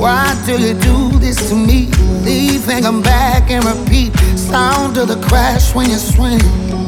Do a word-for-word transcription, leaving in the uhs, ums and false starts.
Why do you do this to me? Leave and come back and repeat. Sound of the crash when you swing.